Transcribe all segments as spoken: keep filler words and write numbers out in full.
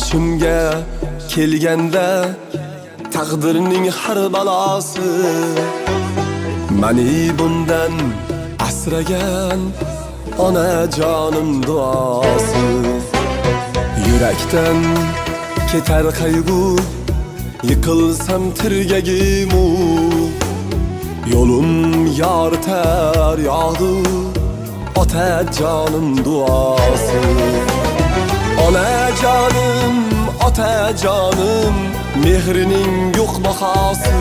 boshimga kelganda taqdirning har balosi mani bundan asragan ona jonim duosi. Yurakdan ketar qayg'u, yiqilsam tirgagimu, yo'lim yoritar yog'du ota jonim duosi. Ona jonim, ota jonim, mehrining yo'q bahosi.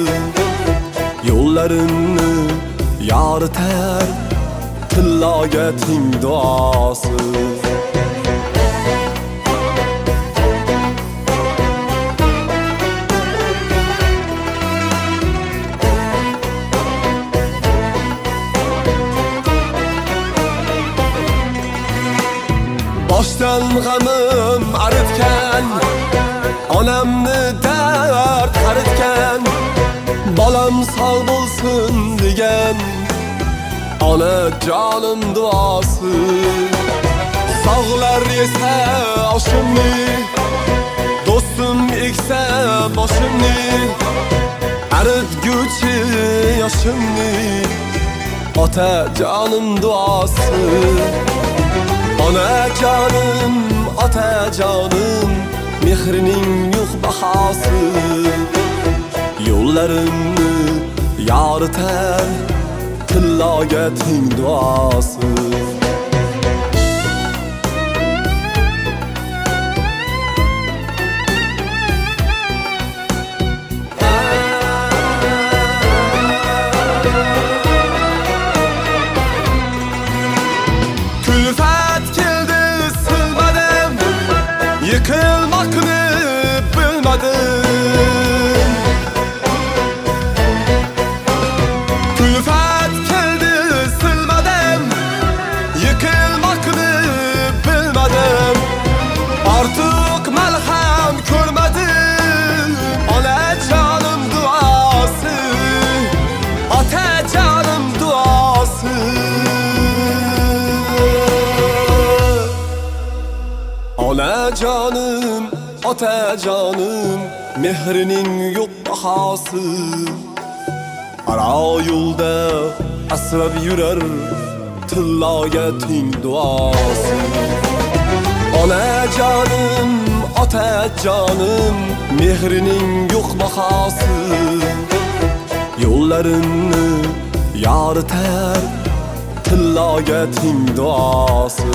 Yo'llarimni yoritar tilloga ting duosi. Boshdan g'amim aritgan, onamni dard qaritgan, bolam sog' bo'lsin degan ona jonim duosi. Sog'lar yesa oshimni, do'stim eksa boshimni, aritguchi yoshimni ota jonim duosi. Ona jonim, ota jonim, mehrining yo'q bahosi. Yo'llarimni yoritar tilloga ting duosi. Yıkılmakını bilmedim, külfet geldi silmedim. Yıkılmakını bilmedim, artık melhem görmedim. Ana canım duası, ata canım duası. Ona canım, ota canım, mehrining yo'q bahosi. Ara yo'lda asrab yurar tilloga ting duosi. Ona canım, ota canım, mehrining yo'q bahosi. Yo'llarimni yoritar tilloga ting duosi.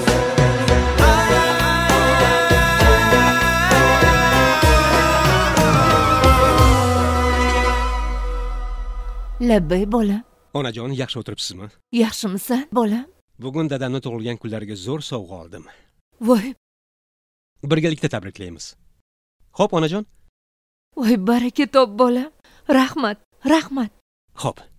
Labbay bola. Onajon, yaxshi o'tiribsizmi? Yaxshimisan bola? Bugun dadamni tug'ilgan kunlariga zo'r sovg'a oldim. Voy, Birgalikda tabriklaymiz. Xo'p, onajon? voy baraka top bola. Rahmat, rahmat. Xo'p.